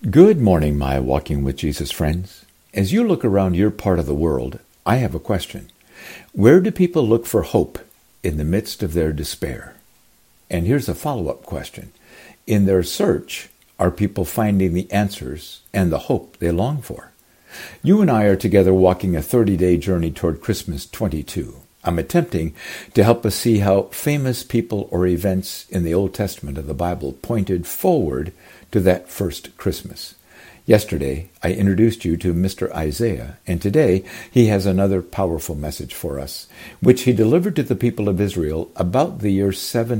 Good morning, my Walking with Jesus friends. As you look around your part of the world, I have a question. Where do people look for hope in the midst of their despair? And here's a follow-up question. In their search, are people finding the answers and the hope they long for? You and I are together walking a 30-day journey toward Christmas 22. I'm attempting to help us see how famous people or events in the Old Testament of the Bible pointed forward to that first Christmas. Yesterday, I introduced you to Mr. Isaiah, and today he has another powerful message for us, which he delivered to the people of Israel about the year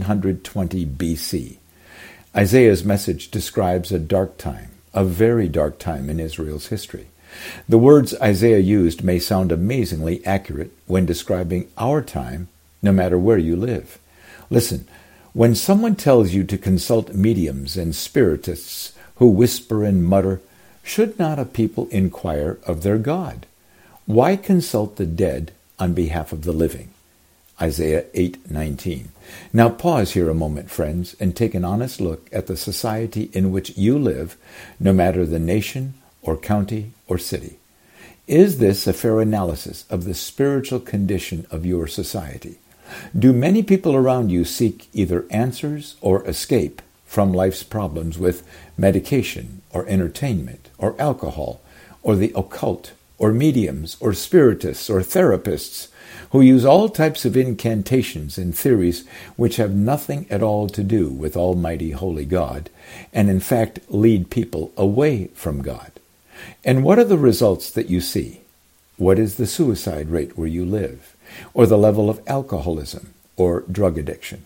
720 BC. Isaiah's message describes a dark time, a very dark time in Israel's history. The words Isaiah used may sound amazingly accurate when describing our time, no matter where you live. Listen, when someone tells you to consult mediums and spiritists who whisper and mutter, should not a people inquire of their God? Why consult the dead on behalf of the living? Isaiah 8:19. Now pause here a moment, friends, and take an honest look at the society in which you live, no matter the nation or county or city. Is this a fair analysis of the spiritual condition of your society? Do many people around you seek either answers or escape from life's problems with medication or entertainment or alcohol or the occult or mediums or spiritists or therapists who use all types of incantations and theories which have nothing at all to do with Almighty Holy God and in fact lead people away from God? And what are the results that you see? What is the suicide rate where you live? Or the level of alcoholism or drug addiction?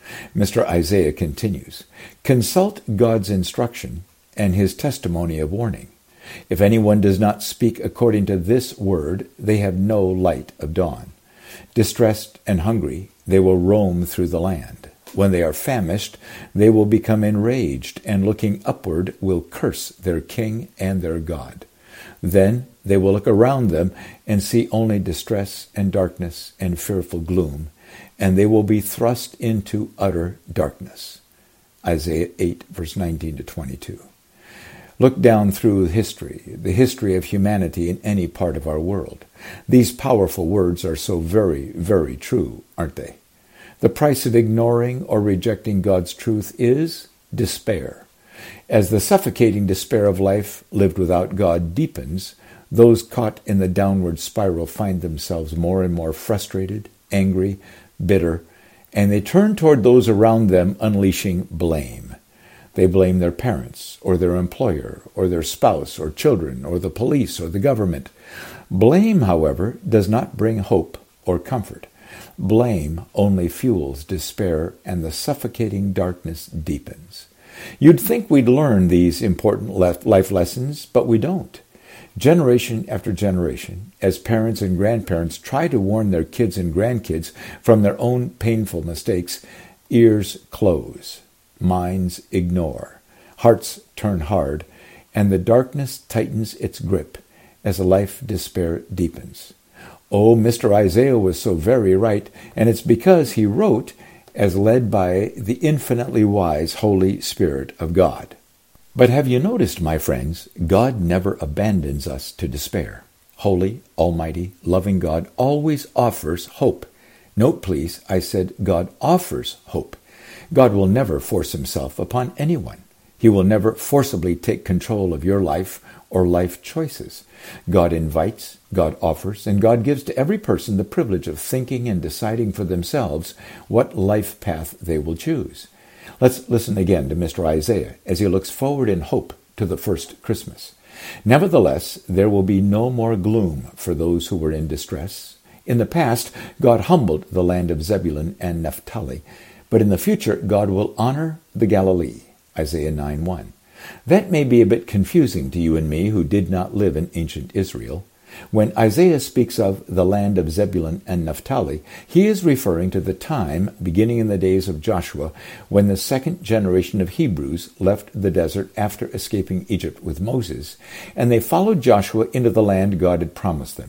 Mr. Isaiah continues, consult God's instruction and his testimony of warning. If anyone does not speak according to this word, they have no light of dawn. Distressed and hungry, they will roam through the land. When they are famished, they will become enraged, and looking upward will curse their king and their God. Then they will look around them and see only distress and darkness and fearful gloom, and they will be thrust into utter darkness. Isaiah 8, verse 19 to 22. Look down through history, the history of humanity in any part of our world. These powerful words are so very, very true, aren't they? The price of ignoring or rejecting God's truth is despair. As the suffocating despair of life lived without God deepens, those caught in the downward spiral find themselves more and more frustrated, angry, bitter, and they turn toward those around them, unleashing blame. They blame their parents, or their employer, or their spouse, or children, or the police, or the government. Blame, however, does not bring hope or comfort. Blame only fuels despair, and the suffocating darkness deepens. You'd think we'd learn these important life lessons, but we don't. Generation after generation, as parents and grandparents try to warn their kids and grandkids from their own painful mistakes, ears close, minds ignore, hearts turn hard, and the darkness tightens its grip as life despair deepens. Oh, Mr. Isaiah was so very right, and it's because he wrote as led by the infinitely wise Holy Spirit of God. But have you noticed, my friends, God never abandons us to despair. Holy, almighty, loving God always offers hope. Note, please, I said God offers hope. God will never force himself upon anyone. He will never forcibly take control of your life or life choices. God invites, God offers, and God gives to every person the privilege of thinking and deciding for themselves what life path they will choose. Let's listen again to Mr. Isaiah as he looks forward in hope to the first Christmas. Nevertheless, there will be no more gloom for those who were in distress. In the past, God humbled the land of Zebulun and Naphtali, but in the future, God will honor the Galilee. Isaiah 9:1. That may be a bit confusing to you and me who did not live in ancient Israel. When Isaiah speaks of the land of Zebulun and Naphtali, he is referring to the time, beginning in the days of Joshua, when the second generation of Hebrews left the desert after escaping Egypt with Moses, and they followed Joshua into the land God had promised them.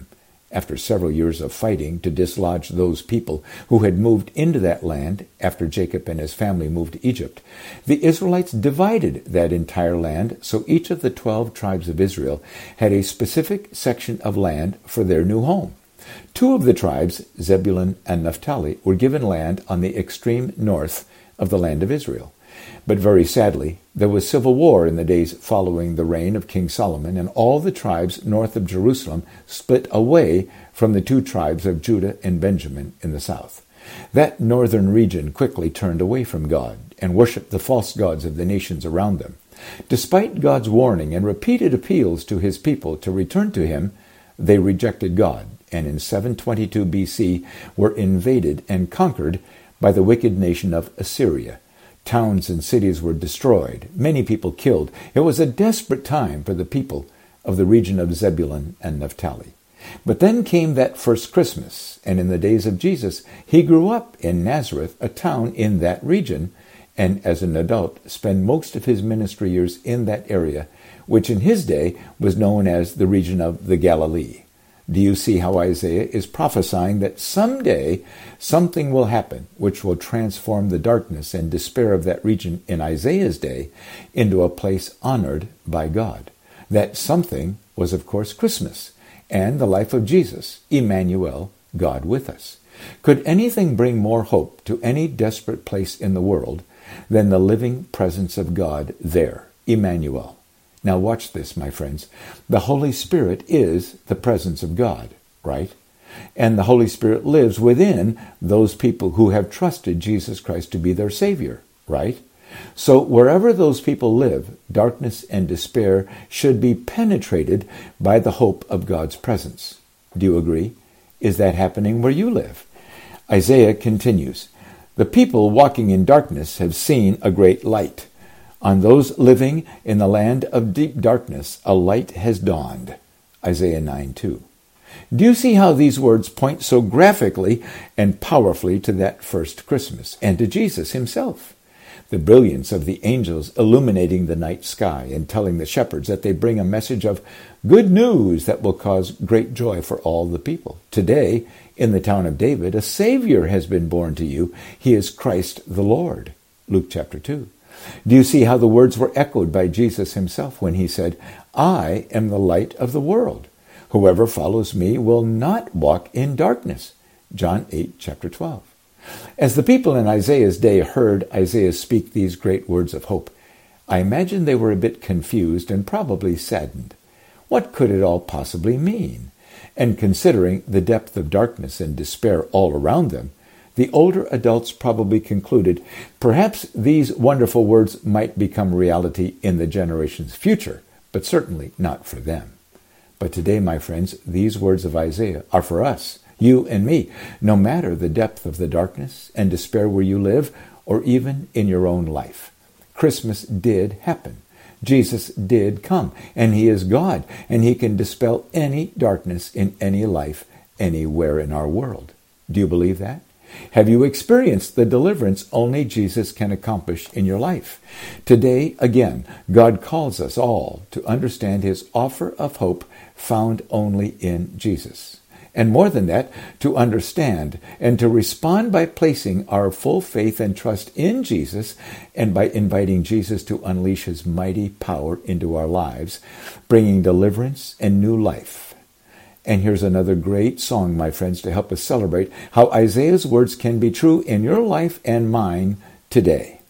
After several years of fighting to dislodge those people who had moved into that land after Jacob and his family moved to Egypt, the Israelites divided that entire land, so each of the 12 tribes of Israel had a specific section of land for their new home. 2 of the tribes, Zebulun and Naphtali, were given land on the extreme north of the land of Israel. But very sadly, there was civil war in the days following the reign of King Solomon, and all the tribes north of Jerusalem split away from the 2 tribes of Judah and Benjamin in the south. That northern region quickly turned away from God and worshipped the false gods of the nations around them. Despite God's warning and repeated appeals to his people to return to him, they rejected God, and in 722 BC were invaded and conquered by the wicked nation of Assyria. Towns and cities were destroyed, many people killed. It was a desperate time for the people of the region of Zebulun and Naphtali. But then came that first Christmas, and in the days of Jesus, he grew up in Nazareth, a town in that region, and as an adult spent most of his ministry years in that area, which in his day was known as the region of the Galilee. Do you see how Isaiah is prophesying that someday something will happen which will transform the darkness and despair of that region in Isaiah's day into a place honored by God? That something was, of course, Christmas and the life of Jesus, Emmanuel, God with us. Could anything bring more hope to any desperate place in the world than the living presence of God there, Emmanuel? Now watch this, my friends. The Holy Spirit is the presence of God, right? And the Holy Spirit lives within those people who have trusted Jesus Christ to be their Savior, right? So wherever those people live, darkness and despair should be penetrated by the hope of God's presence. Do you agree? Is that happening where you live? Isaiah continues, "The people walking in darkness have seen a great light. On those living in the land of deep darkness, a light has dawned." Isaiah 9:2. Do you see how these words point so graphically and powerfully to that first Christmas and to Jesus himself? The brilliance of the angels illuminating the night sky and telling the shepherds that they bring a message of good news that will cause great joy for all the people. Today, in the town of David, a Savior has been born to you. He is Christ the Lord. Luke chapter 2. Do you see how the words were echoed by Jesus himself when he said, "I am the light of the world. Whoever follows me will not walk in darkness." John 8, chapter 12. As the people in Isaiah's day heard Isaiah speak these great words of hope, I imagine they were a bit confused and probably saddened. What could it all possibly mean? And considering the depth of darkness and despair all around them, the older adults probably concluded perhaps these wonderful words might become reality in the generation's future, but certainly not for them. But today, my friends, these words of Isaiah are for us, you and me, no matter the depth of the darkness and despair where you live or even in your own life. Christmas did happen. Jesus did come, and he is God, and he can dispel any darkness in any life anywhere in our world. Do you believe that? Have you experienced the deliverance only Jesus can accomplish in your life? Today, again, God calls us all to understand his offer of hope found only in Jesus. And more than that, to understand and to respond by placing our full faith and trust in Jesus and by inviting Jesus to unleash his mighty power into our lives, bringing deliverance and new life. And here's another great song, my friends, to help us celebrate how Isaiah's words can be true in your life and mine today.